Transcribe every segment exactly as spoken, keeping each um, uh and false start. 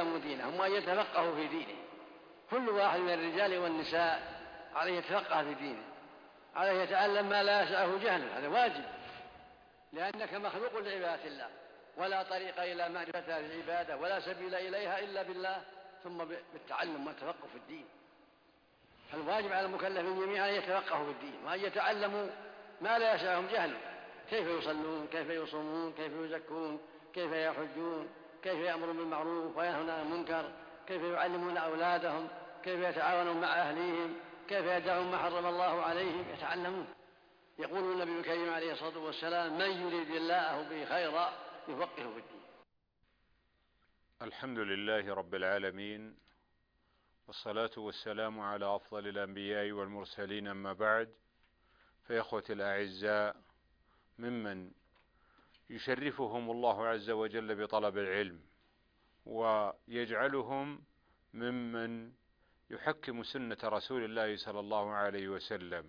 يعلموا دينهم وأن يتفقهوا في دينه. كل واحد من الرجال والنساء عليه يتفقه في دينه، عليه يتعلم ما لا يسعه جهله، هذا واجب، لأنك مخلوق لعبادة الله، ولا طريق إلى معرفة هذه العبادة ولا سبيل إليها إلا بالله، ثم بالتعلم والتفقه في الدين. فالواجب على المكلفين جميعا أن يتفقهوا في الدين وأن يتعلموا ما لا يسعهم جهله، كيف يصلون، كيف يصومون، كيف يزكون، كيف يحجون، كيف يأمرون بالمعروف وينهون عن المنكر، كيف يعلمون أولادهم، كيف يتعاونون مع أهليهم، كيف يدعون ما حرم الله عليهم، يتعلمون. يقول النبي الكريم عليه الصلاة والسلام: من يريد الله به خيرا يفقهه في الدين. الحمد لله رب العالمين، والصلاة والسلام على أفضل الأنبياء والمرسلين، أما بعد، فإخوة الأعزاء، ممن يشرفهم الله عز وجل بطلب العلم ويجعلهم ممن يحكم سنة رسول الله صلى الله عليه وسلم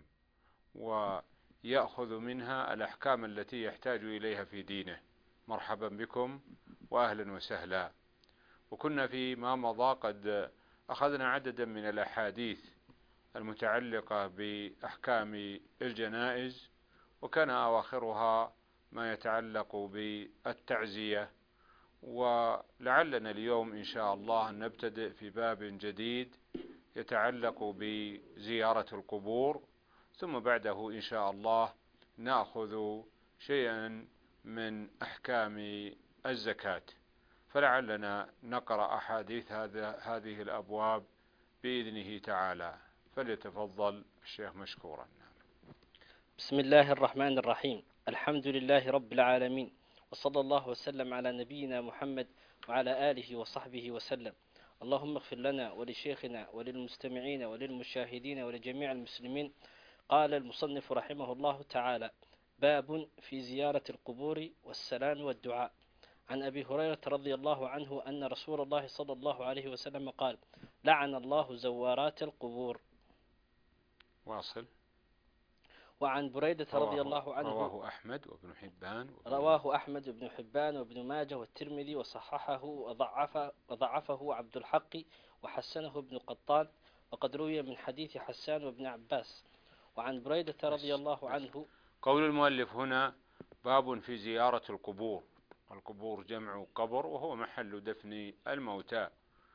ويأخذ منها الأحكام التي يحتاج إليها في دينه. مرحبا بكم وأهلا وسهلا. وكنا فيما مضى قد أخذنا عددا من الأحاديث المتعلقة بأحكام الجنائز، وكان أواخرها ما يتعلق بالتعزية، ولعلنا اليوم إن شاء الله نبتدئ في باب جديد يتعلق بزيارة القبور، ثم بعده إن شاء الله نأخذ شيئا من أحكام الزكاة. فلعلنا نقرأ أحاديث هذه الأبواب بإذنه تعالى. فليتفضل الشيخ مشكورا. بسم الله الرحمن الرحيم. الحمد لله رب العالمين، وصلى الله وسلم على نبينا محمد وعلى آله وصحبه وسلم. اللهم اغفر لنا ولشيخنا وللمستمعين وللمشاهدين ولجميع المسلمين. قال المصنف رحمه الله تعالى: باب في زيارة القبور والسلام والدعاء. عن أبي هريرة رضي الله عنه أن رسول الله صلى الله عليه وسلم قال: لعن الله زوارات القبور. واصل. وعن بريدة رضي الله عنه رواه أحمد وابن حبان رواه أحمد وابن حبان وابن ماجه والترمذي، وصححه وضعفه, وضعفه عبد الحق وحسنه ابن قطان، وقد روي من حديث حسان وابن عباس. وعن بريدة رضي الله عنه. قول المؤلف هنا: باب في زيارة القبور. القبور جمع قبر، وهو محل دفن الموتى.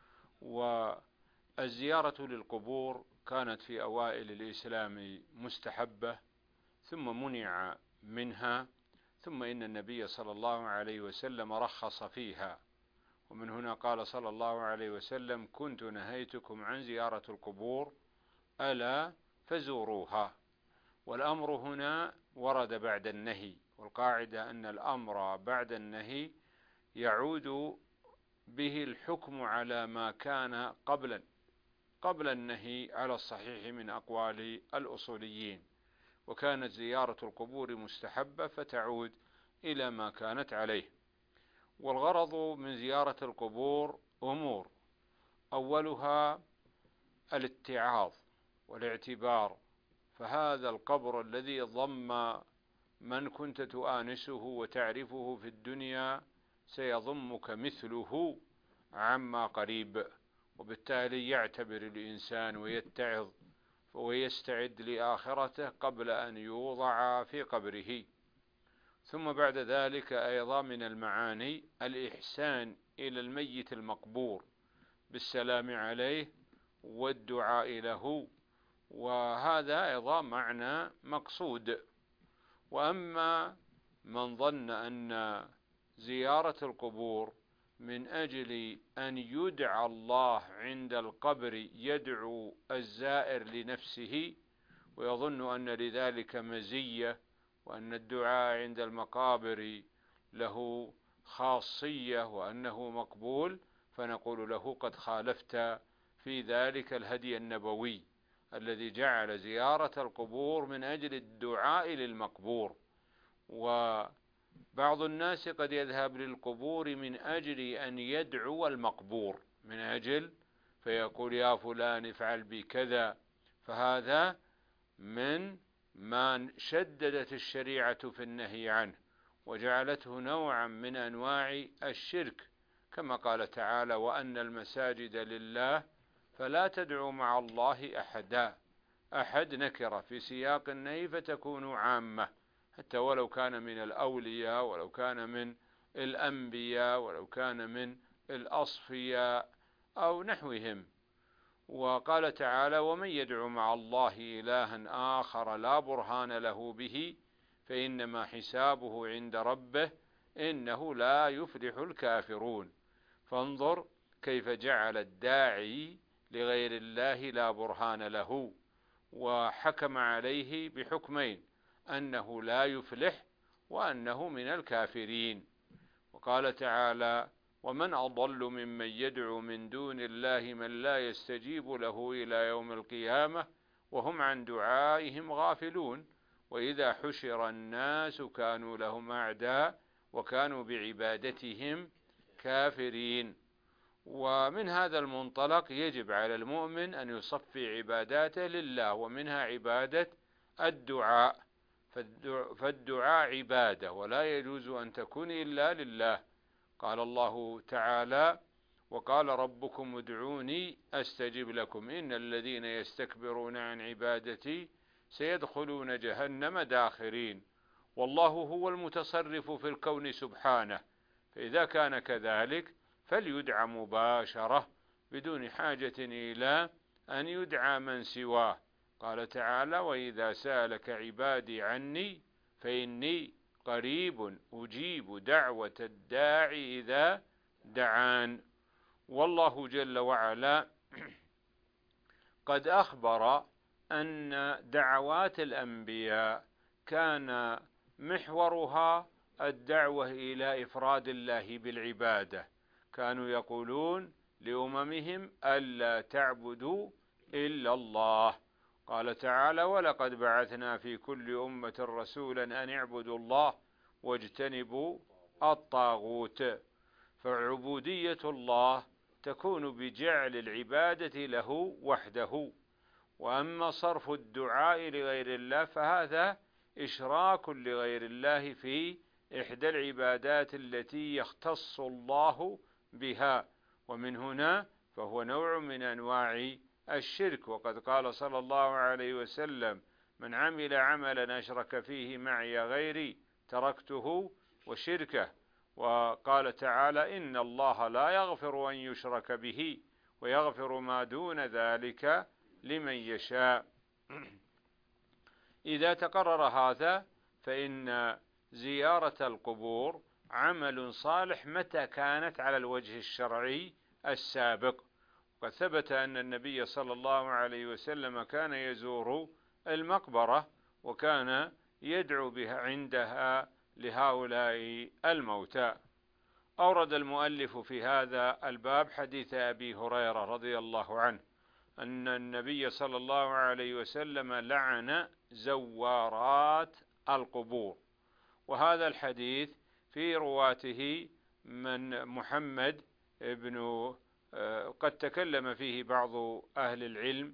والزيارة للقبور كانت في أوائل الإسلام مستحبة، ثم منع منها، ثم إن النبي صلى الله عليه وسلم رخص فيها. ومن هنا قال صلى الله عليه وسلم: كنت نهيتكم عن زيارة القبور ألا فزوروها. والأمر هنا ورد بعد النهي، والقاعدة أن الأمر بعد النهي يعود به الحكم على ما كان قبل قبل النهي على الصحيح من أقوال الأصوليين. وكانت زيارة القبور مستحبة فتعود إلى ما كانت عليه. والغرض من زيارة القبور أمور: أولها الاتعاظ والاعتبار، فهذا القبر الذي ضم من كنت تؤانسه وتعرفه في الدنيا سيضمك مثله عما قريب، وبالتالي يعتبر الإنسان ويتعظ ويستعد لآخرته قبل أن يوضع في قبره. ثم بعد ذلك أيضا من المعاني الإحسان إلى الميت المقبور بالسلام عليه والدعاء له، وهذا أيضا معنى مقصود. وأما من ظن أن زيارة القبور من أجل أن يدعى الله عند القبر يدعو الزائر لنفسه، ويظن أن لذلك مزية، وأن الدعاء عند المقابر له خاصية وأنه مقبول، فنقول له: قد خالفت في ذلك الهدي النبوي الذي جعل زيارة القبور من أجل الدعاء للمقبور. وبعض الناس قد يذهب للقبور من أجل أن يدعو المقبور، من أجل فيقول: يا فلان افعل بي كذا. فهذا من ما شددت الشريعة في النهي عنه، وجعلته نوعا من أنواع الشرك، كما قال تعالى: وأن المساجد لله فلا تدعوا مع الله أحدا. أحد نكرة في سياق النهي فتكون عامة، حتى ولو كان من الأولياء، ولو كان من الأنبياء، ولو كان من الأصفياء أو نحوهم. وقال تعالى: ومن يدعو مع الله إلها آخر لا برهان له به فإنما حسابه عند ربه إنه لا يفلح الكافرون. فانظر كيف جعل الداعي لغير الله لا برهان له، وحكم عليه بحكمين: أنه لا يفلح وأنه من الكافرين. وقال تعالى: ومن أضل ممن يدعو من دون الله من لا يستجيب له إلى يوم القيامة وهم عن دعائهم غافلون وإذا حشر الناس كانوا لهم أعداء وكانوا بعبادتهم كافرين. ومن هذا المنطلق يجب على المؤمن أن يصفي عباداته لله، ومنها عبادة الدعاء، فالدعاء عبادة ولا يجوز أن تكون إلا لله. قال الله تعالى: وقال ربكم ادعوني أستجب لكم إن الذين يستكبرون عن عبادتي سيدخلون جهنم داخرين. والله هو المتصرف في الكون سبحانه، فإذا كان كذلك فليدعى مباشرة بدون حاجة إلى أن يدعى من سواه. قال تعالى: وإذا سألك عبادي عني فإني قريب أجيب دعوة الداعي إذا دعان. والله جل وعلا قد أخبر أن دعوات الأنبياء كان محورها الدعوة إلى إفراد الله بالعبادة. كانوا يقولون لأممهم ألا تعبدوا إلا الله. قال تعالى: ولقد بعثنا في كل أمة رسولا أن اعبدوا الله واجتنبوا الطاغوت. فعبودية الله تكون بجعل العبادة له وحده، وأما صرف الدعاء لغير الله فهذا إشراك لغير الله في إحدى العبادات التي يختص الله بها، ومن هنا فهو نوع من أنواع الشرك. وقد قال صلى الله عليه وسلم: من عمل عملا أشرك فيه معي غيري تركته وشركه. وقال تعالى: إن الله لا يغفر أن يشرك به ويغفر ما دون ذلك لمن يشاء. إذا تقرر هذا فإن زيارة القبور عمل صالح متى كانت على الوجه الشرعي السابق. وقد ثبت أن النبي صلى الله عليه وسلم كان يزور المقبرة وكان يدعو بها عندها لهؤلاء الموتى. أورد المؤلف في هذا الباب حديث أبي هريرة رضي الله عنه أن النبي صلى الله عليه وسلم لعن زوارات القبور، وهذا الحديث في رواته من محمد بن قد تكلم فيه بعض أهل العلم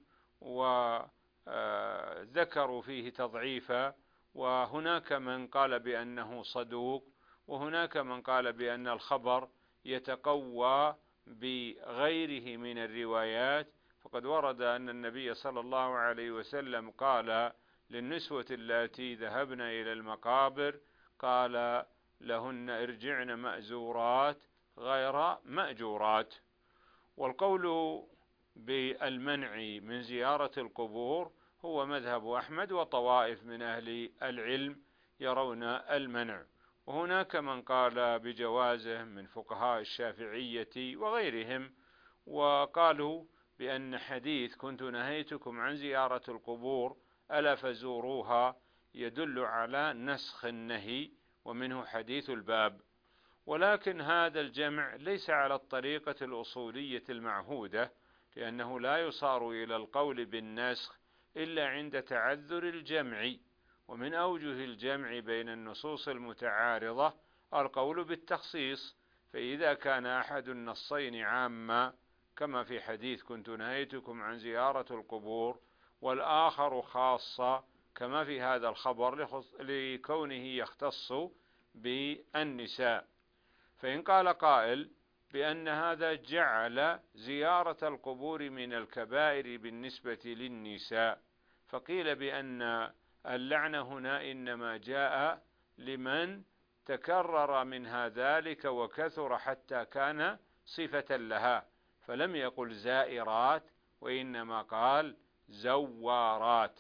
وذكروا فيه تضعيفا، وهناك من قال بأنه صدوق، وهناك من قال بأن الخبر يتقوى بغيره من الروايات. فقد ورد أن النبي صلى الله عليه وسلم قال للنسوة اللاتي ذهبن إلى المقابر قال لهن: ارجعن مأزورات غير مأجورات. والقول بالمنع من زيارة القبور هو مذهب أحمد وطوائف من أهل العلم يرون المنع، وهناك من قال بجوازه من فقهاء الشافعية وغيرهم، وقالوا بأن حديث كنت نهيتكم عن زيارة القبور ألا فزوروها يدل على نسخ النهي، ومنه حديث الباب. ولكن هذا الجمع ليس على الطريقة الأصولية المعهودة، لأنه لا يصار إلى القول بالنسخ إلا عند تعذر الجمع. ومن أوجه الجمع بين النصوص المتعارضة القول بالتخصيص، فإذا كان أحد النصين عاما كما في حديث كنت نهيتكم عن زيارة القبور، والآخر خاصة كما في هذا الخبر لكونه يختص بالنساء، فإن قال قائل بأن هذا جعل زيارة القبور من الكبائر بالنسبة للنساء، فقيل بأن اللعنة هنا إنما جاء لمن تكرر منها ذلك وكثر حتى كان صفة لها، فلم يقل زائرات وإنما قال زوارات.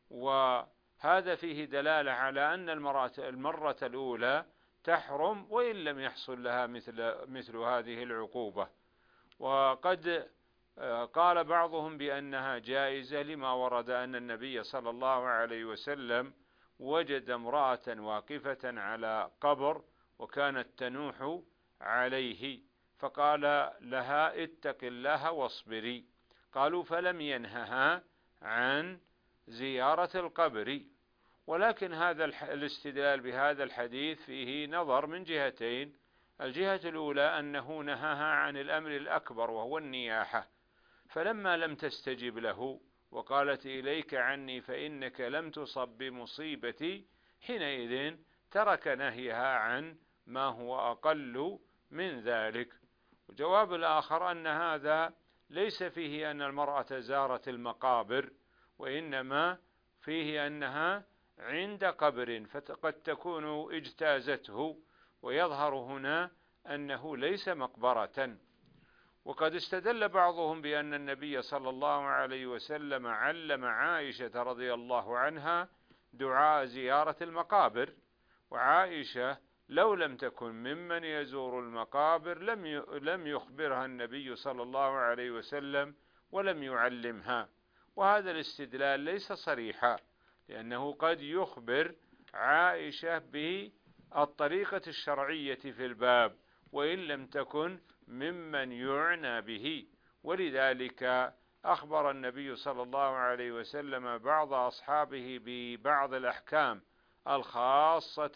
وهذا فيه دلالة على أن المرة, المرة الأولى تحرم وإن لم يحصل لها مثل, مثل هذه العقوبة. وقد قال بعضهم بأنها جائزة لما ورد أن النبي صلى الله عليه وسلم وجد امرأة واقفة على قبر وكانت تنوح عليه فقال لها اتق الله واصبري، قالوا فلم ينهها عن زيارة القبر. ولكن هذا الاستدلال بهذا الحديث فيه نظر من جهتين: الجهة الأولى أنه نهاها عن الأمر الأكبر وهو النياحة، فلما لم تستجب له وقالت إليك عني فإنك لم تصب بمصيبتي، حينئذ ترك نهيها عن ما هو أقل من ذلك. الجواب الآخر أن هذا ليس فيه أن المرأة زارت المقابر، وإنما فيه أنها عند قبر فقد تكون اجتازته، ويظهر هنا أنه ليس مقبرة. وقد استدل بعضهم بأن النبي صلى الله عليه وسلم علم عائشة رضي الله عنها دعاء زيارة المقابر، وعائشة لو لم تكن ممن يزور المقابر لم لم يخبرها النبي صلى الله عليه وسلم ولم يعلمها. وهذا الاستدلال ليس صريحا، لأنه قد يخبر عائشة بالطريقة الشرعية في الباب وإن لم تكن ممن يعنى به، ولذلك أخبر النبي صلى الله عليه وسلم بعض أصحابه ببعض الأحكام الخاصة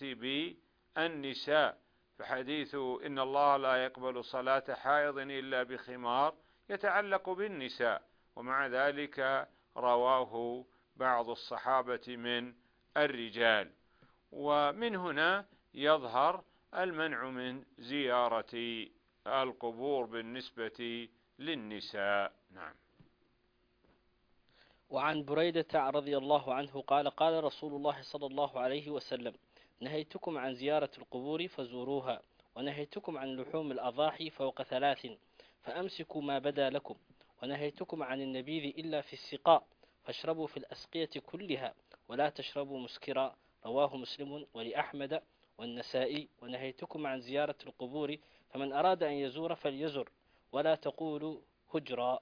بالنساء، فحديث إن الله لا يقبل صلاة حائض إلا بخمار يتعلق بالنساء، ومع ذلك رواه بعض الصحابة من الرجال. ومن هنا يظهر المنع من زيارة القبور بالنسبة للنساء. نعم. وعن بريدة رضي الله عنه قال قال رسول الله صلى الله عليه وسلم نهيتكم عن زيارة القبور فزوروها، ونهيتكم عن لحوم الأضاحي فوق ثلاث فأمسكوا ما بدا لكم، ونهيتكم عن النبيذ إلا في السقاء فاشربوا في الأسقية كلها ولا تشربوا مسكرا، رواه مسلم ولأحمد والنسائي. ونهيتكم عن زيارة القبور فمن أراد أن يزور فليزر ولا تقولوا هجرا.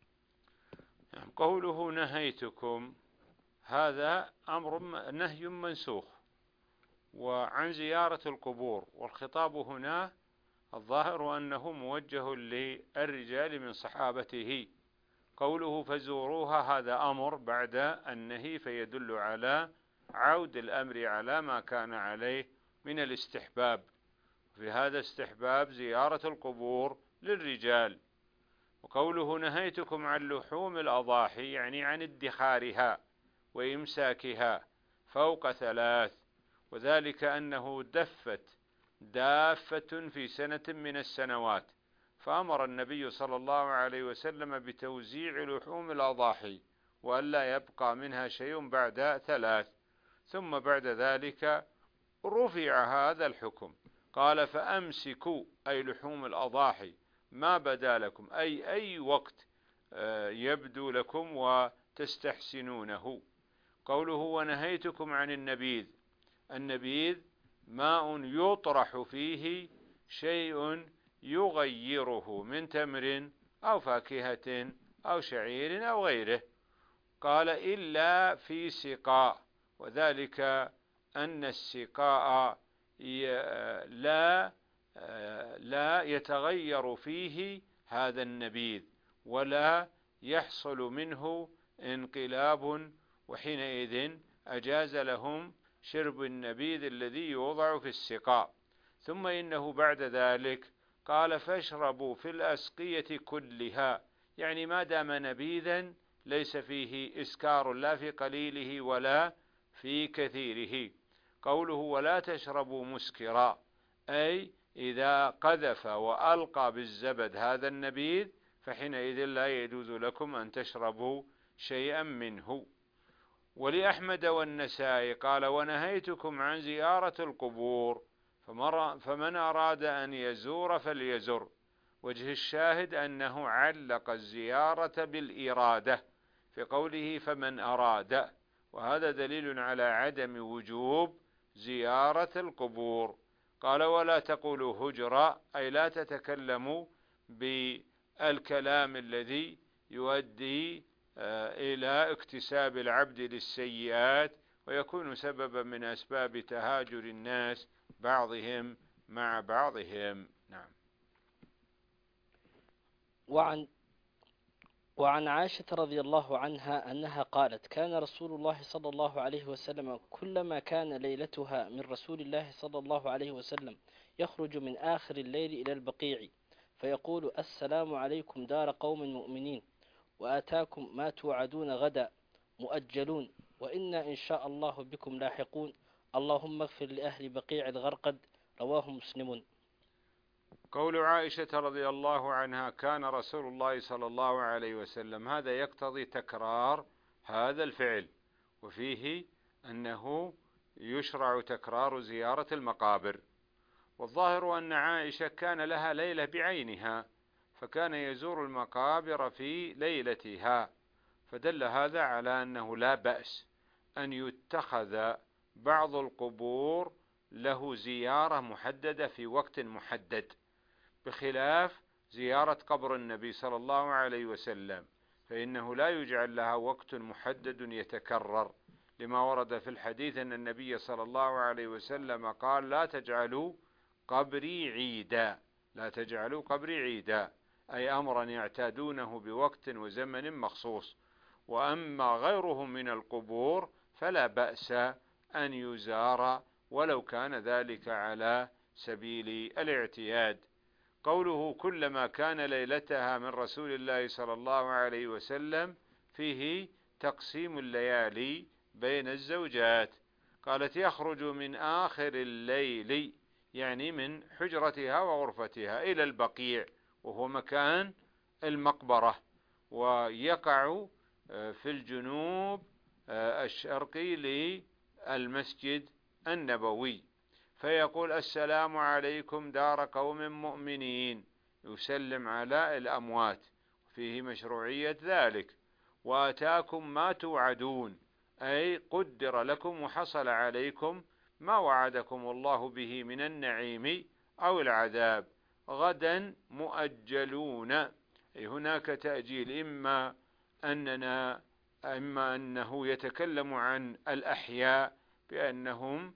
قوله نهيتكم هذا أمر نهي منسوخ، وعن زيارة القبور، والخطاب هنا الظاهر أنه موجه للرجال من صحابته. قوله فزوروها هذا أمر بعد النهي، فيدل على عود الأمر على ما كان عليه من الاستحباب. في هذا استحباب زيارة القبور للرجال. وقوله نهيتكم عن لحوم الأضاحي يعني عن ادخارها وإمساكها فوق ثلاث، وذلك أنه دفت دافة في سنة من السنوات، فأمر النبي صلى الله عليه وسلم بتوزيع لحوم الأضاحي وألا يبقى منها شيء بعد ثلاث، ثم بعد ذلك رفع هذا الحكم، قال فأمسكوا أي لحوم الأضاحي ما بدا لكم، أي أي وقت يبدو لكم وتستحسنونه. قوله ونهيتكم عن النبيذ، النبيذ ماء يطرح فيه شيء يغيره من تمر أو فاكهة أو شعير أو غيره. قال إلا في سقاء، وذلك أن السقاء لا لا يتغير فيه هذا النبيذ ولا يحصل منه انقلاب، وحينئذ أجاز لهم شرب النبيذ الذي يوضع في السقاء. ثم إنه بعد ذلك قال فاشربوا في الأسقية كلها، يعني ما دام نبيذا ليس فيه إسكار لا في قليله ولا في كثيره. قوله ولا تشربوا مسكرا، أي إذا قذف وألقى بالزبد هذا النبيذ فحينئذ لا يجوز لكم أن تشربوا شيئا منه. ولأحمد والنسائي قال: ونهيتكم عن زيارة القبور، فمن أراد أن يزور فليزر. وجه الشاهد أنه علق الزيارة بالإرادة في قوله فمن أراد، وهذا دليل على عدم وجوب زيارة القبور. قال: ولا تقولوا هجرا، أي لا تتكلموا بالكلام الذي يؤدي إلى اكتساب العبد للسيئات ويكون سببا من أسباب تهاجر الناس بعضهم مع بعضهم. نعم. وعن وعن عائشة رضي الله عنها أنها قالت: كان رسول الله صلى الله عليه وسلم كلما كان ليلتها من رسول الله صلى الله عليه وسلم يخرج من آخر الليل إلى البقيع فيقول: السلام عليكم دار قوم مؤمنين، وآتاكم ما توعدون غدا مؤجلون، وإنا إن شاء الله بكم لاحقون، اللهم اغفر لأهل بقيع الغرقد. رواه مسلم. قول عائشة رضي الله عنها كان رسول الله صلى الله عليه وسلم، هذا يقتضي تكرار هذا الفعل، وفيه أنه يشرع تكرار زيارة المقابر. والظاهر أن عائشة كان لها ليلة بعينها، فكان يزور المقابر في ليلتها، فدل هذا على أنه لا بأس أن يتخذ بعض القبور له زيارة محددة في وقت محدد، بخلاف زيارة قبر النبي صلى الله عليه وسلم، فإنه لا يجعل لها وقت محدد يتكرر، لما ورد في الحديث أن النبي صلى الله عليه وسلم قال: لا تجعلوا قبري عيدا، لا تجعلوا قبري عيدا، أي أمرا يعتادونه بوقت وزمن مخصوص. وأما غيره من القبور فلا بأس أن يزار ولو كان ذلك على سبيل الاعتياد. قوله كلما كان ليلتها من رسول الله صلى الله عليه وسلم فيه تقسيم الليالي بين الزوجات. قالت: يخرج من آخر الليل، يعني من حجرتها وغرفتها إلى البقيع، وهو مكان المقبرة، ويقع في الجنوب الشرقي للمسجد النبوي، فيقول: السلام عليكم دار قوم مؤمنين، يسلم على الأموات، فيه مشروعية ذلك. وآتاكم ما توعدون، أي قدر لكم وحصل عليكم ما وعدكم الله به من النعيم أو العذاب، غدا مؤجلون، أي هناك تأجيل، إما أننا إما أنه يتكلم عن الأحياء بأنهم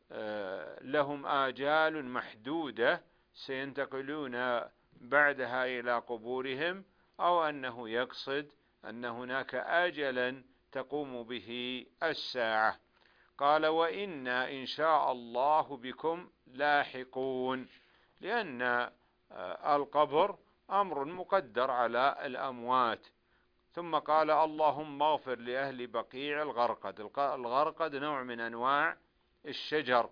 لهم آجال محدودة سينتقلون بعدها إلى قبورهم، أو أنه يقصد أن هناك آجلا تقوم به الساعة. قال: وإنا إن شاء الله بكم لاحقون، لأن القبر أمر مقدر على الأموات. ثم قال: اللهم اغفر لأهل بقيع الغرقد. الغرقد نوع من أنواع الشجر،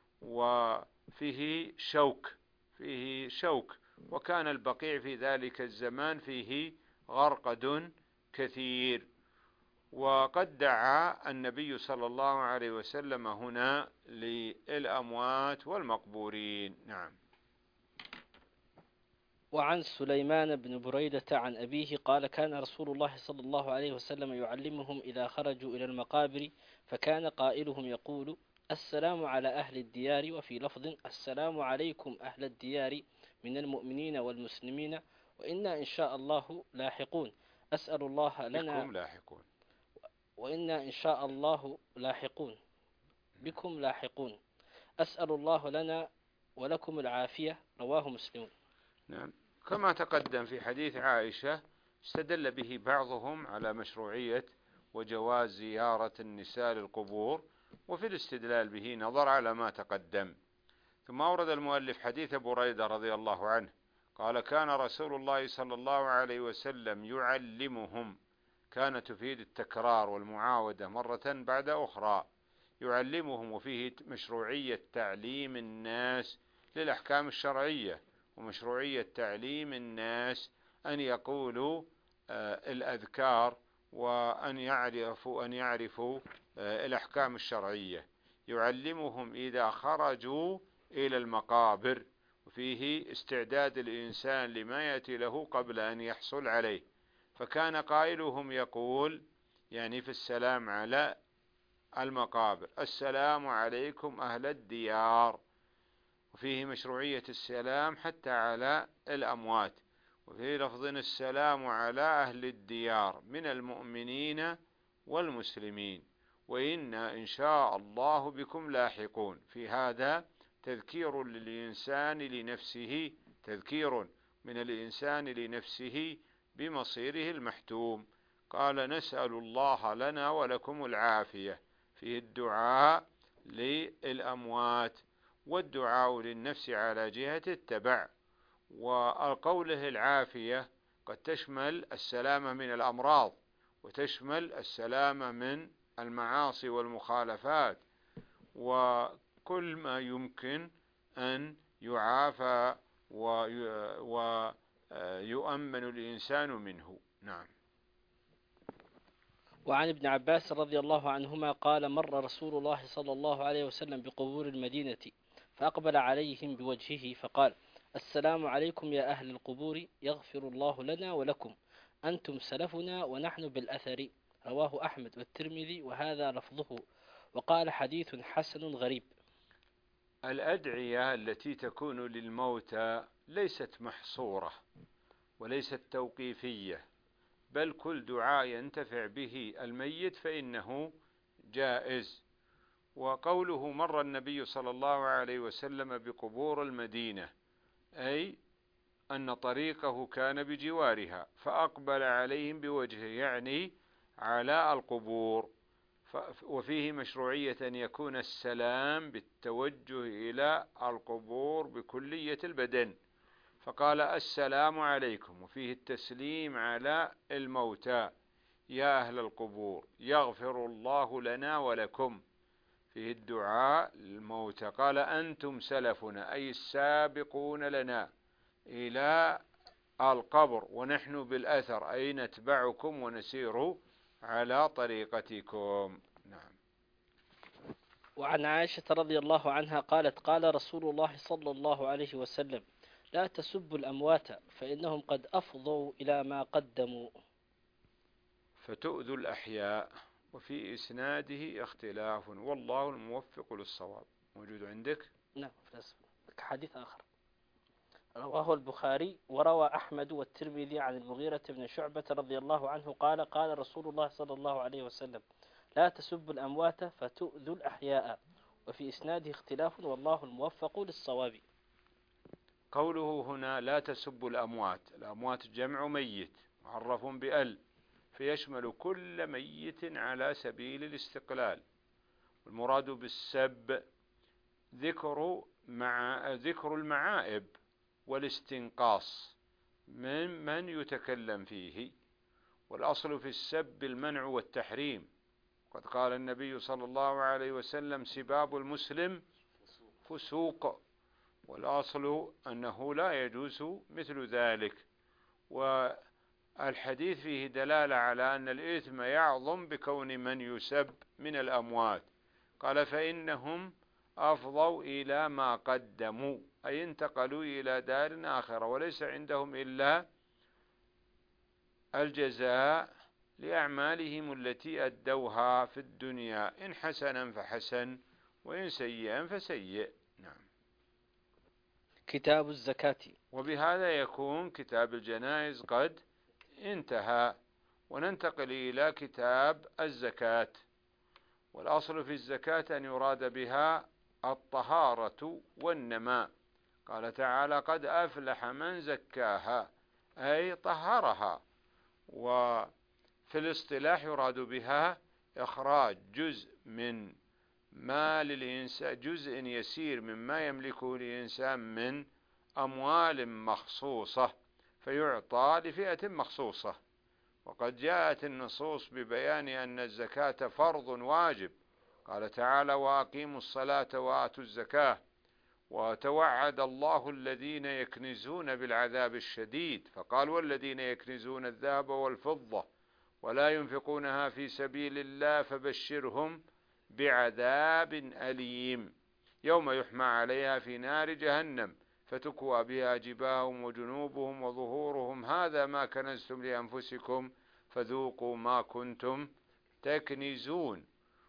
وفيه شوك فيه شوك وكان البقيع في ذلك الزمان فيه غرقد كثير. وقد دعا النبي صلى الله عليه وسلم هنا للأموات والمقبورين. نعم. وعن سليمان بن بريدة عن أبيه قال: كان رسول الله صلى الله عليه وسلم يعلمهم إذا خرجوا إلى المقابر، فكان قائلهم يقول: السلام على أهل الديار، وفي لفظ: السلام عليكم أهل الديار من المؤمنين والمسلمين، وإنا إن شاء الله لاحقون، أسأل الله لنا بكم لاحقون وإنا إن شاء الله لاحقون بكم لاحقون أسأل الله لنا ولكم العافية. رواه مسلم. نعم. كما تقدم في حديث عائشة، استدل به بعضهم على مشروعية وجواز زيارة النساء للقبور، وفي الاستدلال به نظر على ما تقدم. ثم أورد المؤلف حديث بريدة رضي الله عنه قال: كان رسول الله صلى الله عليه وسلم يعلمهم، كان تفيد التكرار والمعاودة مرة بعد أخرى، يعلمهم، وفيه مشروعية تعليم الناس للأحكام الشرعية ومشروعية تعليم الناس أن يقولوا الأذكار وأن يعرفوا أن يعرفوا الأحكام الشرعية. يعلمهم إذا خرجوا إلى المقابر، وفيه استعداد الإنسان لما يأتي له قبل أن يحصل عليه. فكان قائلهم يقول يعني في السلام على المقابر: السلام عليكم أهل الديار. وفيه مشروعية السلام حتى على الأموات. وفي لفظ: السلام على أهل الديار من المؤمنين والمسلمين وإنا إن شاء الله بكم لاحقون. في هذا تذكير للإنسان لنفسه، تذكير من الإنسان لنفسه بمصيره المحتوم. قال: نسأل الله لنا ولكم العافية. فيه الدعاء للأموات والدعاء للنفس على جهة التبع. وقوله العافية قد تشمل السلامة من الأمراض، وتشمل السلامة من المعاصي والمخالفات، وكل ما يمكن أن يعافى ويؤمن الإنسان منه. نعم. وعن ابن عباس رضي الله عنهما قال: مر رسول الله صلى الله عليه وسلم بقبور المدينة فأقبل عليهم بوجهه فقال: السلام عليكم يا أهل القبور، يغفر الله لنا ولكم، أنتم سلفنا ونحن بالأثر. رواه أحمد والترمذي وهذا لفظه، وقال: حديث حسن غريب. الأدعية التي تكون للموتى ليست محصورة وليست توقيفية، بل كل دعاء ينتفع به الميت فإنه جائز. وقوله: مر النبي صلى الله عليه وسلم بقبور المدينة، أي أن طريقه كان بجوارها فأقبل عليهم بوجهه، يعني على القبور. وفيه مشروعية أن يكون السلام بالتوجه إلى القبور بكلية البدن، فقال: السلام عليكم. وفيه التسليم على الموتى: يا أهل القبور يغفر الله لنا ولكم. فيه الدعاء للموتى: قال: أنتم سلفنا، أي السابقون لنا إلى القبر، ونحن بالأثر، أي نتبعكم ونسير على طريقتكم. نعم. وعن عائشة رضي الله عنها قالت: قال رسول الله صلى الله عليه وسلم: لا تسبوا الأموات فإنهم قد أفضوا إلى ما قدموا. فتؤذوا الأحياء. وفي إسناده اختلاف، والله الموفق للصواب. موجود عندك؟ نعم، حديث آخر رواه البخاري وروى أحمد والترمذي عن المغيرة بن شعبة رضي الله عنه قال: قال رسول الله صلى الله عليه وسلم: لا تسبوا الأموات فتؤذوا الأحياء. وفي إسناده اختلاف، والله الموفق للصواب. قوله هنا: لا تسبوا الأموات. الأموات جمع ميت معرف بأل، فيشمل كل ميت على سبيل الاستقلال. والمراد بالسب ذكر مع ذكر المعائب والاستنقاص من من يتكلم فيه. والأصل في السب المنع والتحريم. قد قال النبي صلى الله عليه وسلم: سباب المسلم فسوق. والأصل أنه لا يجوز مثل ذلك. والحديث فيه دلالة على أن الإثم يعظم بكون من يسب من الأموات. قال: فإنهم أفضوا إلى ما قدموا، أي انتقلوا إلى دار آخرة، وليس عندهم إلا الجزاء لأعمالهم التي أدوها في الدنيا، إن حسنا فحسن وإن سيئا فسيء. نعم. كتاب الزكاة. وبهذا يكون كتاب الجنائز قد انتهى، وننتقل إلى كتاب الزكاة. والأصل في الزكاة أن يراد بها الطهارة والنماء. قال تعالى: قد أفلح من زكاها، أي طهرها. وفي الاصطلاح يراد بها إخراج جزء من مال الإنسان، جزء يسير مما يملكه الإنسان من أموال مخصوصة، فيعطى لفئة مخصوصة. وقد جاءت النصوص ببيان أن الزكاة فرض واجب. قال تعالى: وأقيموا الصلاة وآتوا الزكاة. وتوعد الله الذين يكنزون بالعذاب الشديد، فقال والذين يكنزون الذهب والفضة ولا ينفقونها في سبيل الله فبشرهم بعذاب أليم يوم يحمى عليها في نار جهنم فتكوى بها جباههم وجنوبهم وظهورهم هذا ما كنزتم لأنفسكم فذوقوا ما كنتم تكنزون.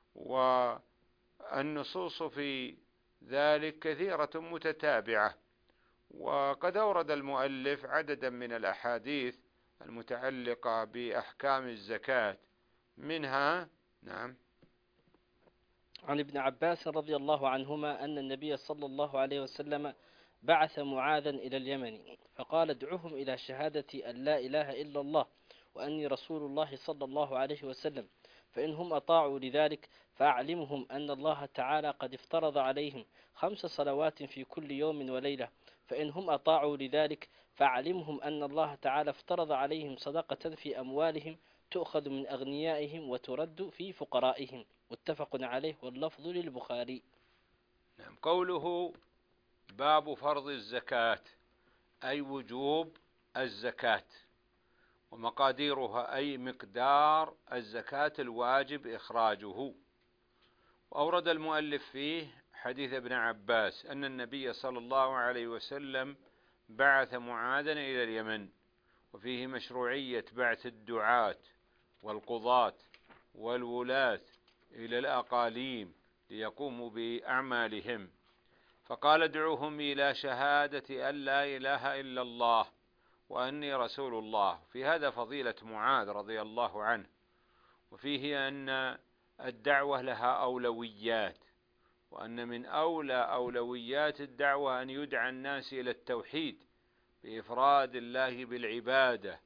والنصوص في ذلك كثيرة متتابعة، وقد أورد المؤلف عددا من الأحاديث المتعلقة بأحكام الزكاة، منها نعم عن ابن عباس رضي الله عنهما أن النبي صلى الله عليه وسلم بعث معاذا إلى اليمن فقال ادعوهم إلى شهادة أن لا إله إلا الله وأني رسول الله صلى الله عليه وسلم، فإنهم أطاعوا لذلك فأعلمهم أن الله تعالى قد افترض عليهم خمس صلوات في كل يوم وليلة، فإنهم أطاعوا لذلك فأعلمهم أن الله تعالى افترض عليهم صدقة في أموالهم تؤخذ من أغنيائهم وترد في فقرائهم، متفق عليه واللفظ للبخاري. نعم. قوله باب فرض الزكاة أي وجوب الزكاة ومقاديرها أي مقدار الزكاة الواجب إخراجه. وأورد المؤلف فيه حديث ابن عباس أن النبي صلى الله عليه وسلم بعث معاذا إلى اليمن، وفيه مشروعية بعث الدعاة والقضاة والولاة إلى الأقاليم ليقوموا بأعمالهم، فقال ادعوهم إلى شهادة أن لا إله إلا الله وأني رسول الله. في هذا فضيلة معاذ رضي الله عنه، وفيه أن الدعوة لها أولويات، وأن من أولى أولويات الدعوة أن يدعى الناس إلى التوحيد بإفراد الله بالعبادة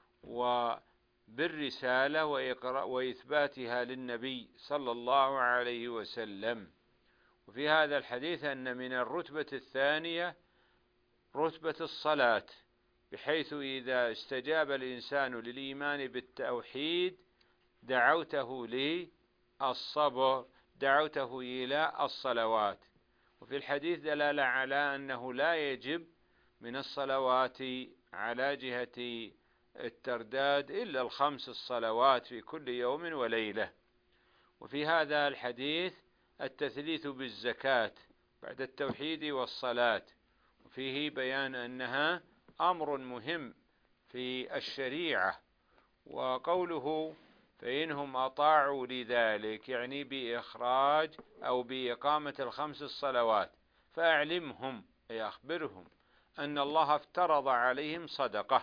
وبالرسالة وإثباتها للنبي صلى الله عليه وسلم. وفي هذا الحديث أن من الرتبة الثانية رتبة الصلاة، بحيث إذا استجاب الإنسان للإيمان بالتوحيد دعوته للصبر دعوته إلى الصلوات. وفي الحديث دلالة على أنه لا يجب من الصلوات على جهة الترداد إلا الخمس الصلوات في كل يوم وليلة. وفي هذا الحديث التثليث بالزكاة بعد التوحيد والصلاة، وفيه بيان أنها أمر مهم في الشريعة. وقوله فإنهم أطاعوا لذلك يعني بإخراج أو بإقامة الخمس الصلوات، فأعلمهم أي أخبرهم أن الله افترض عليهم صدقة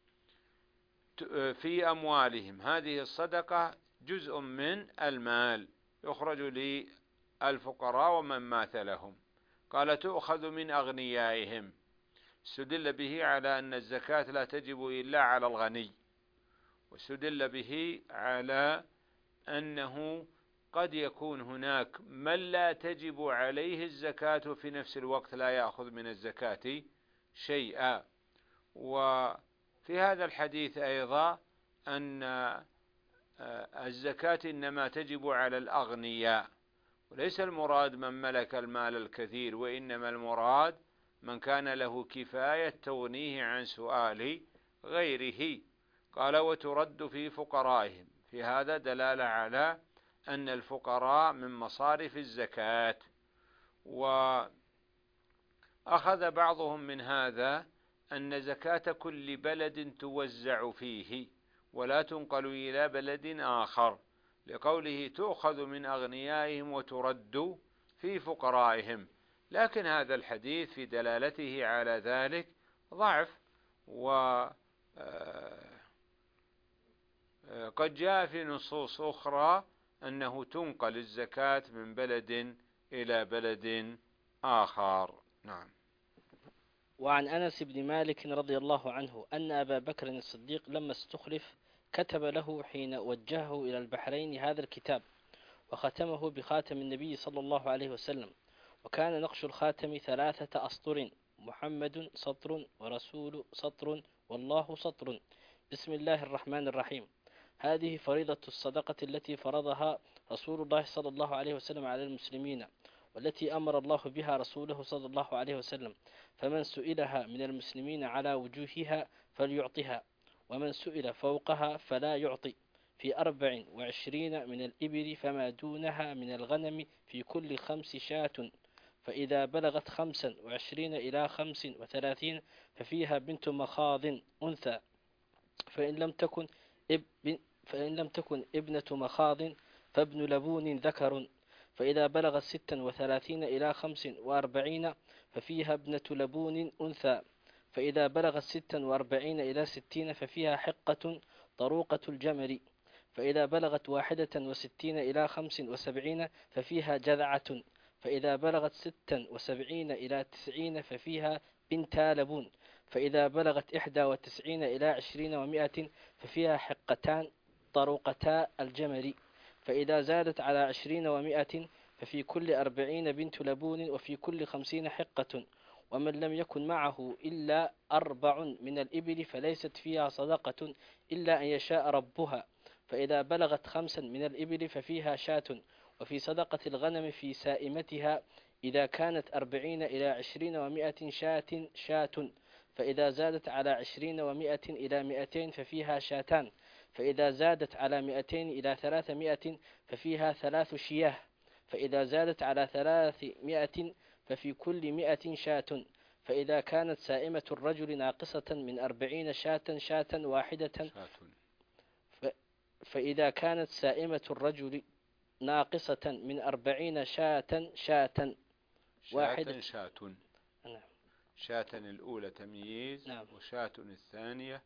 في أموالهم، هذه الصدقة جزء من المال يخرج للفقراء ومن مات لهم، قال تؤخذ من أغنيائهم، استدل به على أن الزكاة لا تجب إلا على الغني، واستدل به على أنه قد يكون هناك من لا تجب عليه الزكاة في نفس الوقت لا يأخذ من الزكاة شيئا. وفي هذا الحديث أيضا أن الزكاة إنما تجب على الأغنياء، وليس المراد من ملك المال الكثير، وإنما المراد من كان له كفاية تغنيه عن سؤال غيره. قال وترد في فقرائهم، في هذا دلالة على أن الفقراء من مصارف الزكاة. وأخذ بعضهم من هذا أن زكاة كل بلد توزع فيه ولا تنقل إلى بلد آخر، لقوله تؤخذ من أغنيائهم وترد في فقرائهم، لكن هذا الحديث في دلالته على ذلك ضعف، وقد جاء في نصوص أخرى أنه تنقل الزكاة من بلد إلى بلد آخر. نعم. وعن أنس بن مالك رضي الله عنه أن أبا بكر الصديق لما استخلف كتب له حين وجهه إلى البحرين هذا الكتاب، وختمه بخاتم النبي صلى الله عليه وسلم، وكان نقش الخاتم ثلاثة أسطر: محمد سطر ورسول سطر والله سطر، بسم الله الرحمن الرحيم. هذه فريضة الصدقة التي فرضها رسول الله صلى الله عليه وسلم على المسلمين، والتي أمر الله بها رسوله صلى الله عليه وسلم، فمن سئلها من المسلمين على وجوهها فليعطها، ومن سئل فوقها فلا يعطي، في أربع وعشرين من الإبل فما دونها من الغنم في كل خمس شاة، فإذا بلغت خمسا وعشرين إلى خمس وثلاثين ففيها بنت مخاض أنثى، فإن لم تكن ابن فإن لم تكن ابنة مخاض فابن لبون ذكر، فإذا بلغت ستا وثلاثين إلى خمس وأربعين ففيها ابنة لبون أنثى، فإذا بلغت ستا وأربعين إلى ستين ففيها حقة طروقة الجمل، فإذا بلغت واحدة وستين إلى خمس وسبعين ففيها جذعة، فإذا بلغت ستا وسبعين إلى تسعين ففيها بنتا لبون، فإذا بلغت إحدى وتسعين إلى عشرين ومائة ففيها حقتان طروقتا الجمل، فإذا زادت على عشرين ومائة ففي كل أربعين بنت لبون، وفي كل خمسين حقة، ومن لم يكن معه إلا أربع من الإبل فليست فيها صدقة إلا أن يشاء ربها، فإذا بلغت خمسا من الإبل ففيها شاة، وفي صدقة الغنم في سائمتها إذا كانت أربعين إلى عشرين ومائة شاة شاة، فإذا زادت على عشرين ومائة إلى مائتين ففيها شاتان، فإذا زادت على مائتين إلى ثلاثمائة ففيها ثلاث شياه، فإذا زادت على ثلاثمائة ففي كل مائة شاة، فإذا كانت سائمة الرجل ناقصة من أربعين شاة شاة واحدة فإذا كانت سائمة الرجل ناقصة من أربعين شاة شاة واحدة شاة نعم. شاة الأولى تمييز، نعم. وشاة الثانية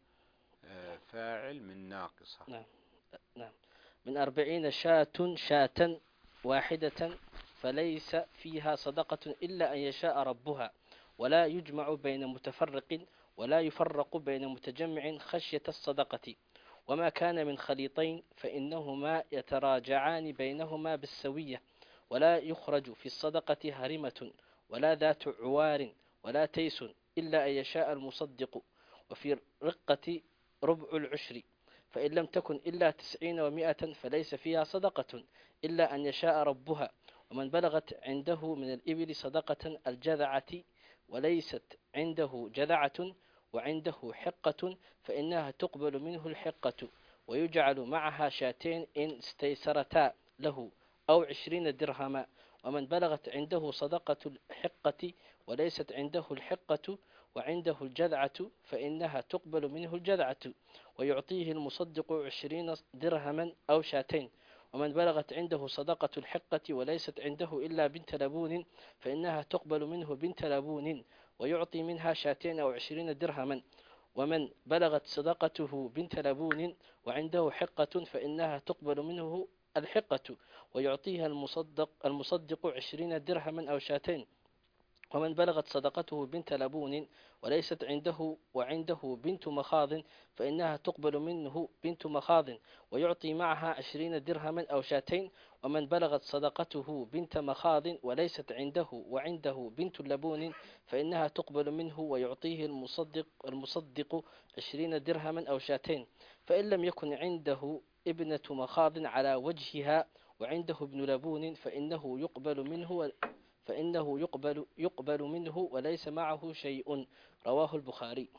فاعل من ناقصة. نعم. نعم. من أربعين شاة شاة واحدة فليس فيها صدقة إلا أن يشاء ربها، ولا يجمع بين متفرق ولا يفرق بين متجمع خشية الصدقة، وما كان من خليطين فإنهما يتراجعان بينهما بالسوية، ولا يخرج في الصدقة هرمة ولا ذات عوار ولا تيس إلا أن يشاء المصدق، وفي رقة ربع العشر، فإن لم تكن إلا تسعين ومائة فليس فيها صدقة إلا أن يشاء ربها، ومن بلغت عنده من الإبل صدقة الجذعة وليست عنده جذعة وعنده حقة فإنها تقبل منه الحقة، ويجعل معها شاتين إن استيسرتا له أو عشرين درهما، ومن بلغت عنده صدقة الحقة وليست عنده الحقة وعنده الجذعة فإنها تقبل منه الجذعة، ويعطيه المصدق عشرين درهما أو شاتين، ومن بلغت عنده صدقة الحقة وليست عنده إلا بنت لبون فإنها تقبل منه بنت لبون، ويعطي منها شاتين أو عشرين درهما، ومن بلغت صدقته بنت لبون وعنده حقة فإنها تقبل منه الحقة، ويعطيها المصدق المصدق عشرين درهما أو شاتين، ومن بلغت صدقته بنت لبون وليست عنده وعنده بنت مخاض فإنها تقبل منه بنت مخاض، ويعطي معها عشرين درهما أو شاتين، ومن بلغت صدقته بنت مخاض وليست عنده وعنده بنت لبون فإنها تقبل منه ويعطيه المصدق المصدق عشرين درهما أو شاتين، فإن لم يكن عنده ابنة مخاض على وجهها وعنده ابن لبون فإنه يقبل منه فإنه يقبل يقبل منه وليس معه شيء، رواه البخاري.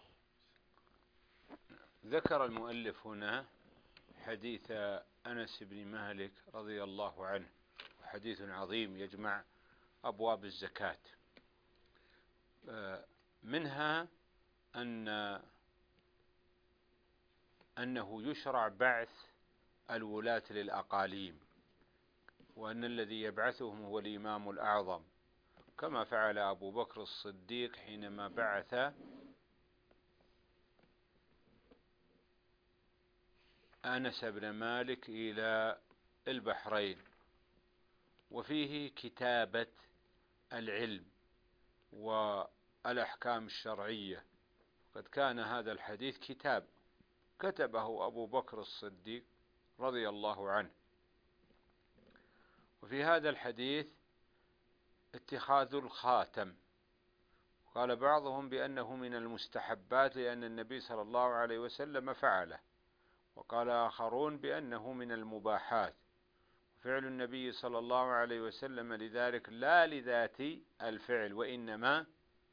ذكر المؤلف هنا حديث أنس بن مالك رضي الله عنه، حديث عظيم يجمع أبواب الزكاة، منها أن أنه يشرع بعث الولاة للأقاليم، وأن الذي يبعثهم هو الإمام الأعظم، كما فعل أبو بكر الصديق حينما بعث أنس بن مالك إلى البحرين، وفيه كتابة العلم والأحكام الشرعية، قد كان هذا الحديث كتاب كتبه أبو بكر الصديق رضي الله عنه. وفي هذا الحديث اتخاذ الخاتم، قال بعضهم بأنه من المستحبات لأن النبي صلى الله عليه وسلم فعله، وقال آخرون بأنه من المباحات. فعل النبي صلى الله عليه وسلم لذلك لا لذات الفعل، وإنما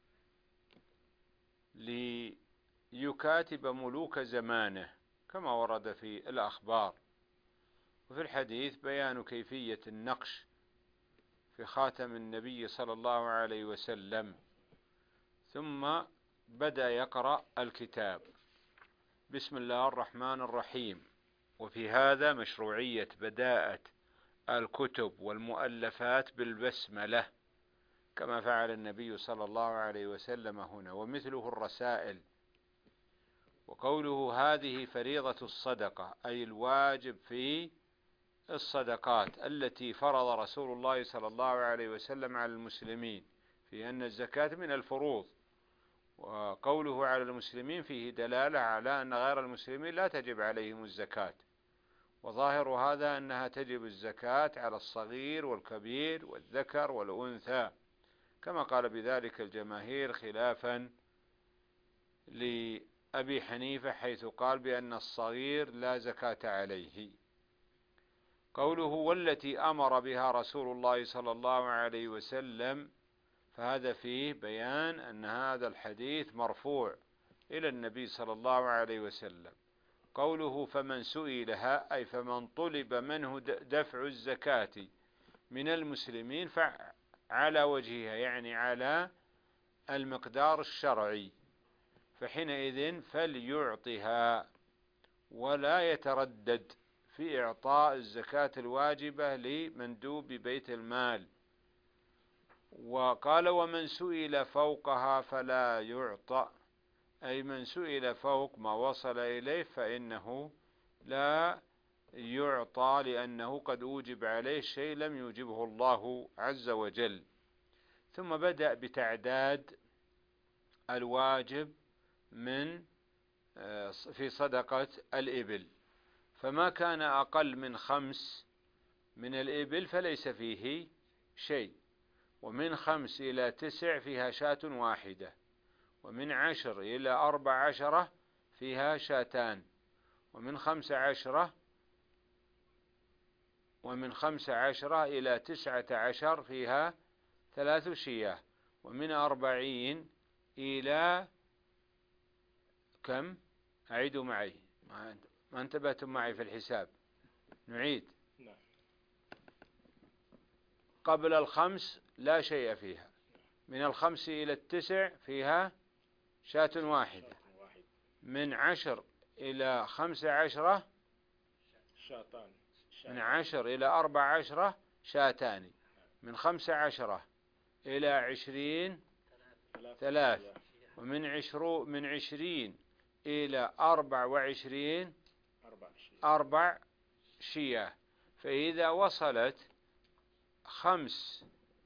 ليكاتب ملوك زمانه كما ورد في الأخبار. وفي الحديث بيان كيفية النقش في خاتم النبي صلى الله عليه وسلم. ثم بدأ يقرأ الكتاب. بسم الله الرحمن الرحيم. وفي هذا مشروعية بداءة الكتب والمؤلفات بالبسملة كما فعل النبي صلى الله عليه وسلم هنا، ومثله الرسائل. وقوله هذه فريضة الصدقة أي الواجب في الصدقات التي فرض رسول الله صلى الله عليه وسلم على المسلمين، في أن الزكاة من الفروض. وقوله على المسلمين فيه دلالة على أن غير المسلمين لا تجب عليهم الزكاة، وظاهر هذا أنها تجب الزكاة على الصغير والكبير والذكر والأنثى، كما قال بذلك الجماهير خلافا لأبي حنيفة حيث قال بأن الصغير لا زكاة عليه. قوله والتي أمر بها رسول الله صلى الله عليه وسلم، فهذا فيه بيان أن هذا الحديث مرفوع إلى النبي صلى الله عليه وسلم. قوله فمن سئلها أي فمن طلب منه دفع الزكاة من المسلمين فعلى وجهها، يعني على المقدار الشرعي، فحينئذ فليعطها ولا يتردد في إعطاء الزكاة الواجبة لمندوب بيت المال. وقال ومن سئل فوقها فلا يعطى، أي من سئل فوق ما وصل إليه فإنه لا يعطى، لأنه قد أوجب عليه شيء لم يوجبه الله عز وجل. ثم بدأ بتعداد الواجب من في صدقة الإبل، فما كان أقل من خمس من الإبل فليس فيه شيء، ومن خمس إلى تسع فيها شاة واحدة، ومن عشر إلى أربع عشرة فيها شاتان، ومن خمس عشرة ومن خمس عشرة إلى تسعة عشر فيها ثلاث شياه، ومن أربعين إلى كم؟ أعيدوا معي، ما انتبهتم معي في الحساب، نعيد. قبل الخمس لا شيء فيها، من الخمس إلى التسع فيها شاة واحدة، من عشر إلى خمس عشرة شاتان، من عشر إلى أربع عشرة شاتان، من خمس عشرة إلى عشرين ثلاث، ومن عشرو من عشرين إلى أربع وعشرين أربع شياه. فإذا وصلت خمس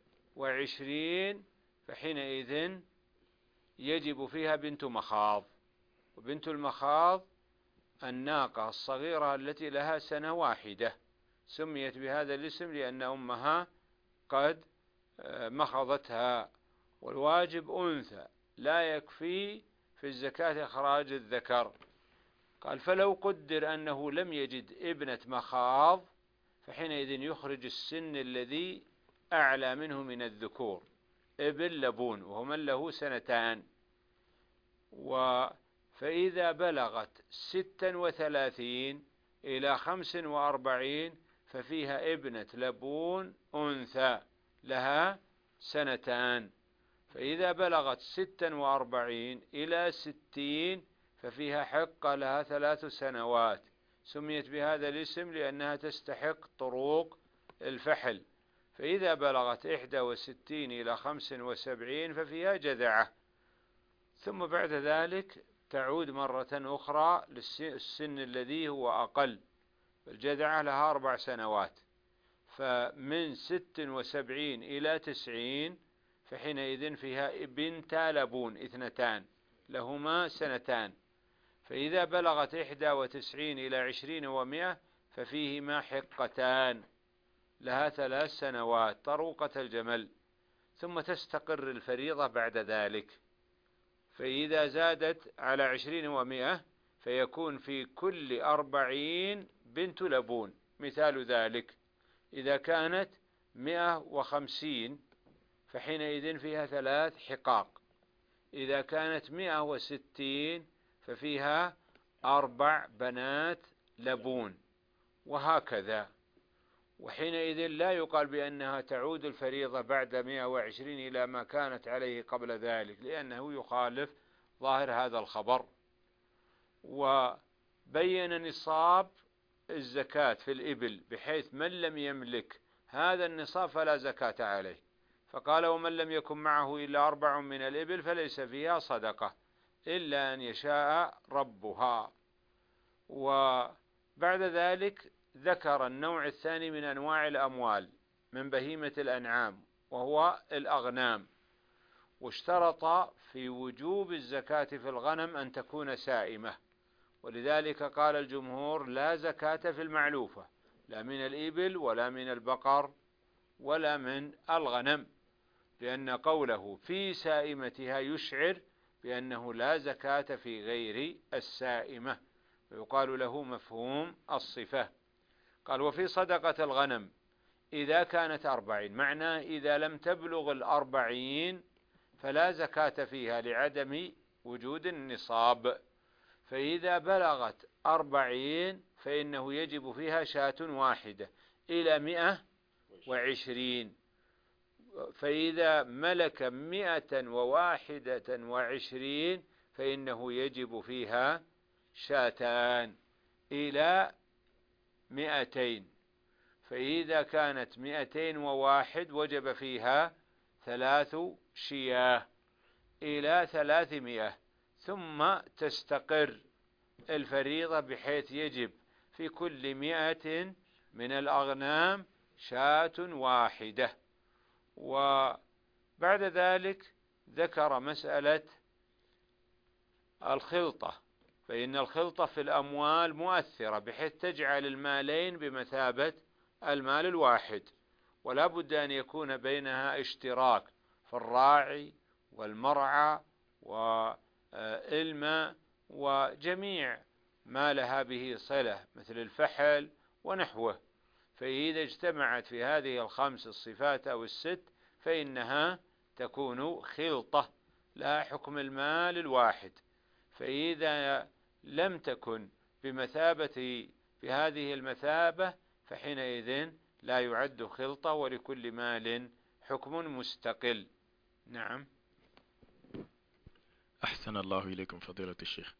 وعشرين فحينئذ يجب فيها بنت مخاض، وبنت المخاض الناقة الصغيرة التي لها سنة واحدة، سميت بهذا الاسم لأن أمها قد مخضتها. والواجب أنثى، لا يكفي في الزكاة إخراج الذكر. قال فلو قدر أنه لم يجد ابنة مخاض فحينئذ يخرج السن الذي أعلى منه من الذكور، ابن لبون وهو من له سنتان. و فإذا بلغت ستا وثلاثين إلى خمس وأربعين ففيها ابنة لبون أنثى لها سنتان. فإذا بلغت ستا وأربعين إلى ستين ففيها حقة لها ثلاث سنوات، سميت بهذا الاسم لأنها تستحق طروق الفحل. فإذا بلغت إحدى وستين إلى خمس وسبعين ففيها جذعة. ثم بعد ذلك تعود مرة أخرى للسن الذي هو أقل، الجذعة لها أربع سنوات. فمن ست وسبعين إلى تسعين فحينئذ فيها بنت لبون اثنتان لهما سنتان. فإذا بلغت إحدى وتسعين إلى عشرين ومئة ففيهما حقتان لها ثلاث سنوات طروقة الجمل. ثم تستقر الفريضة بعد ذلك. فإذا زادت على عشرين ومئة فيكون في كل أربعين بنت لبون، مثال ذلك إذا كانت مئة وخمسين فحينئذ فيها ثلاث حقاق، إذا كانت مئة وستين ففيها أربع بنات لبون، وهكذا. وحينئذ لا يقال بأنها تعود الفريضة بعد مئة وعشرين إلى ما كانت عليه قبل ذلك، لأنه يخالف ظاهر هذا الخبر. وبين نصاب الزكاة في الإبل بحيث من لم يملك هذا النصاب فلا زكاة عليه، فقال ومن لم يكن معه إلا أربع من الإبل فليس فيها صدقة إلا أن يشاء ربها. وبعد ذلك ذكر النوع الثاني من أنواع الأموال من بهيمة الأنعام وهو الأغنام، واشترط في وجوب الزكاة في الغنم أن تكون سائمة، ولذلك قال الجمهور لا زكاة في المعلوفة، لا من الإبل ولا من البقر ولا من الغنم، لأن قوله في سائمتها يشعر بأنه لا زكاة في غير السائمة، ويقال له مفهوم الصفة. قال وفي صدقة الغنم إذا كانت أربعين، معناه إذا لم تبلغ الأربعين فلا زكاة فيها لعدم وجود النصاب، فإذا بلغت أربعين فإنه يجب فيها شاة واحدة إلى مئة وعشرين، فإذا ملك مئة وواحدة وعشرين فإنه يجب فيها شاتان إلى مئتين، فإذا كانت مئتين وواحد وجب فيها ثلاث شياه إلى ثلاثمائة، ثم تستقر الفريضة بحيث يجب في كل مئة من الأغنام شاة واحدة. وبعد ذلك ذكر مسألة الخلطة، فإن الخلطة في الأموال مؤثرة بحيث تجعل المالين بمثابة المال الواحد، ولا بد أن يكون بينها اشتراك في الراعي والمرعى والماء وجميع ما لها به صلة مثل الفحل ونحوه، فإذا اجتمعت في هذه الخمس الصفات أو الست فإنها تكون خلطة لا حكم المال الواحد. فإذا لم تكن بمثابة بهذه المثابة فحينئذ لا يعد خلطة، ولكل مال حكم مستقل. نعم. أحسن الله إليكم فضيلة الشيخ.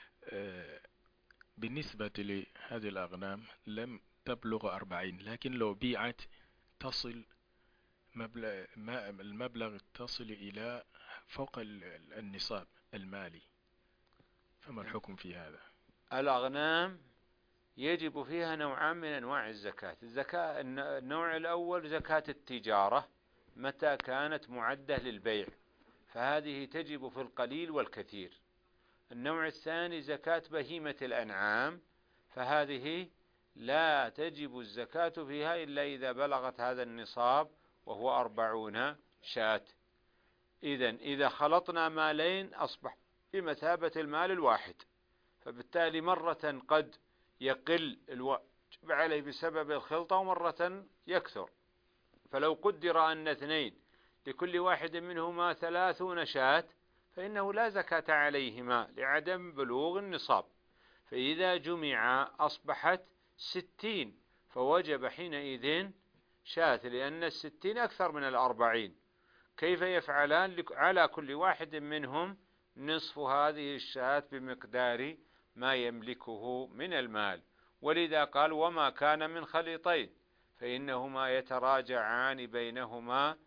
بالنسبة لهذه الأغنام لم تبلغ أربعين، لكن لو بيعت تصل مبلغ المبلغ تصل إلى فوق النصاب المالي، فما الحكم في هذا؟ الأغنام يجب فيها نوعان من أنواع الزكاة. الزكاة النوع الأول زكاة التجارة متى كانت معدة للبيع، فهذه تجب في القليل والكثير. النوع الثاني زكاة بهيمة الأنعام، فهذه لا تجب الزكاة فيها إلا إذا بلغت هذا النصاب وهو أربعون شاة. إذن إذا خلطنا مالين أصبح بمثابة المال الواحد، فبالتالي مرة قد يقل الواجب عليه بسبب الخلطة ومرة يكثر، فلو قدر أن اثنين لكل واحد منهما ثلاثون شاة فإنه لا زكاة عليهما لعدم بلوغ النصاب، فإذا جمع أصبحت ستين فوجب حينئذ شاة، لأن الستين أكثر من الأربعين. كيف يفعلان؟ على كل واحد منهم نصف هذه الشاة بمقدار ما يملكه من المال، ولذا قال وما كان من خليطين فإنهما يتراجعان بينهما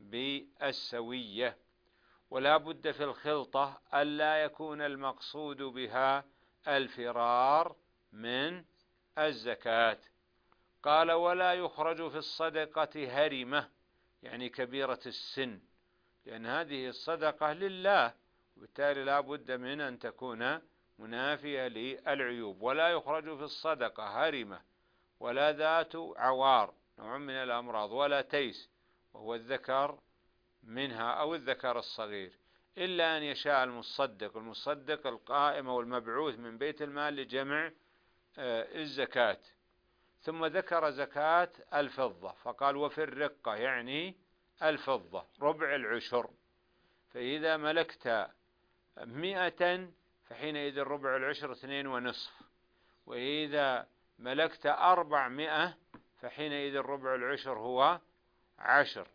بالسوية. ولا بد في الخلطة ألا يكون المقصود بها الفرار من الزكاة. قال ولا يخرج في الصدقة هرمة، يعني كبيرة السن، لأن هذه الصدقة لله، وبالتالي لا بد من أن تكون منافية للعيوب. ولا يخرج في الصدقة هرمة ولا ذات عوار نوع من الأمراض ولا تيس وهو الذكر منها أو الذكر الصغير، إلا أن يشاء المصدق المصدق القائم والمبعوث من بيت المال لجمع الزكاة. ثم ذكر زكاة الفضة فقال وفي الرقة يعني الفضة ربع العشر. فإذا ملكت مئة فحينئذ ربع العشر اثنين ونصف، وإذا ملكت أربعمائة فحينئذ ربع العشر هو عشر.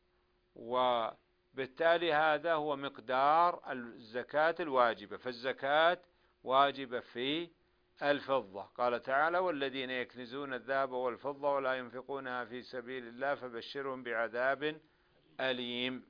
وبالتالي هذا هو مقدار الزكاة الواجبة. فالزكاة واجبة في الفضة. قال تعالى والذين يكنزون الذهب والفضة ولا ينفقونها في سبيل الله فبشرهم بعذاب أليم.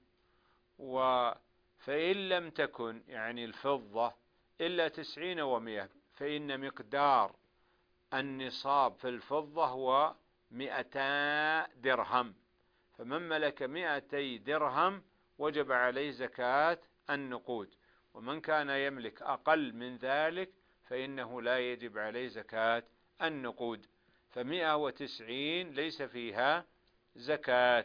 فإن لم تكن يعني الفضة إلا تسعين ومئة فإن مقدار النصاب في الفضة هو مئتا درهم، فمن ملك مئتي درهم وجب عليه زكاة النقود، ومن كان يملك أقل من ذلك فإنه لا يجب عليه زكاة النقود. فمئة وتسعين ليس فيها زكاة.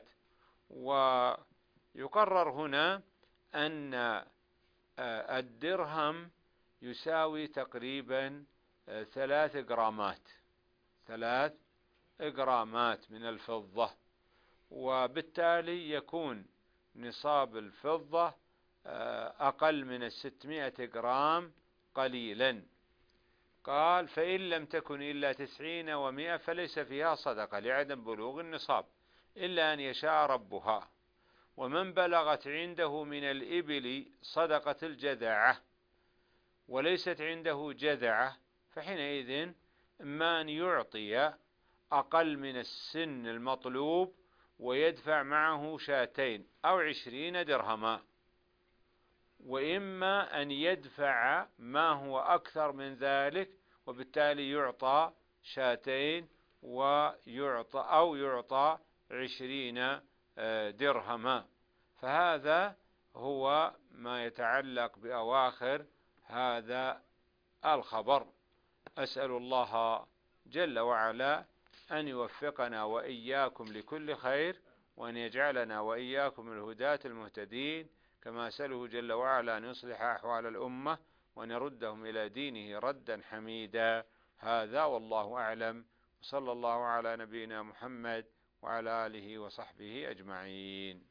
ويقرر هنا أن الدرهم يساوي تقريبا ثلاث جرامات ثلاث جرامات من الفضة، وبالتالي يكون نصاب الفضة أقل من الستمائة جرام قليلا. قال فإن لم تكن إلا تسعين ومائة فليس فيها صدقة لعدم بلوغ النصاب إلا أن يشاء ربها. ومن بلغت عنده من الإبل صدقة الجذعة وليست عنده جذعة فحينئذ إما أن يعطي أقل من السن المطلوب ويدفع معه شاتين أو عشرين درهما، وإما أن يدفع ما هو أكثر من ذلك وبالتالي يعطى شاتين ويعطى أو يعطى عشرين درهما. فهذا هو ما يتعلق بأواخر هذا الخبر. أسأل الله جل وعلا أن يوفقنا وإياكم لكل خير، وأن يجعلنا وإياكم الهداة المهتدين، كما أسأله جل وعلا أن يصلح أحوال الأمة وأن يردهم إلى دينه ردا حميدا. هذا والله أعلم، وصلى الله على نبينا محمد وعلى آله وصحبه أجمعين.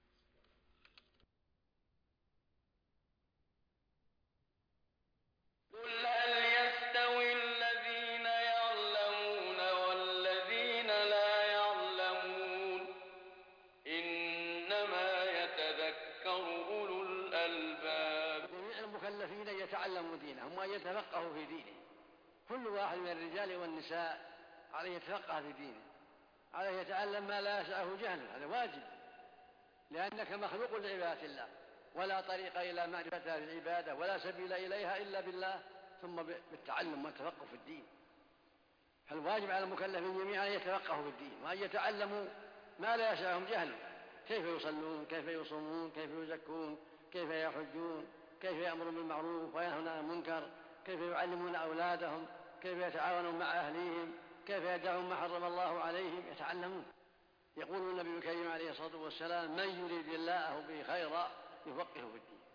يتعلموا دينهم وأن يتفقهوا في دينه. كل واحد من الرجال والنساء عليه يتفقه في دينه، عليه يتعلم ما لا يسعه جهله، هذا واجب، لأنك مخلوق لعبادة الله، ولا طريق إلى معرفتها في العبادة ولا سبيل إليها إلا بالله ثم بالتعلم والتفقه في الدين. فالواجب على المكلفين جميعا أن يتفقهوا في الدين وأن يتعلموا ما لا يسعهم جهله، كيف يصلون، كيف يصومون، كيف يزكون، كيف يحجون، كيف يأمرون بالمعروف وينهون عن المنكر، كيف يعلمون أولادهم، كيف يتعاونون مع أهليهم، كيف يدعون ما حرم الله عليهم، يتعلمون. يقول النبي الكريم عليه الصلاة والسلام من يريد الله به خيرا يفقهه في الدين.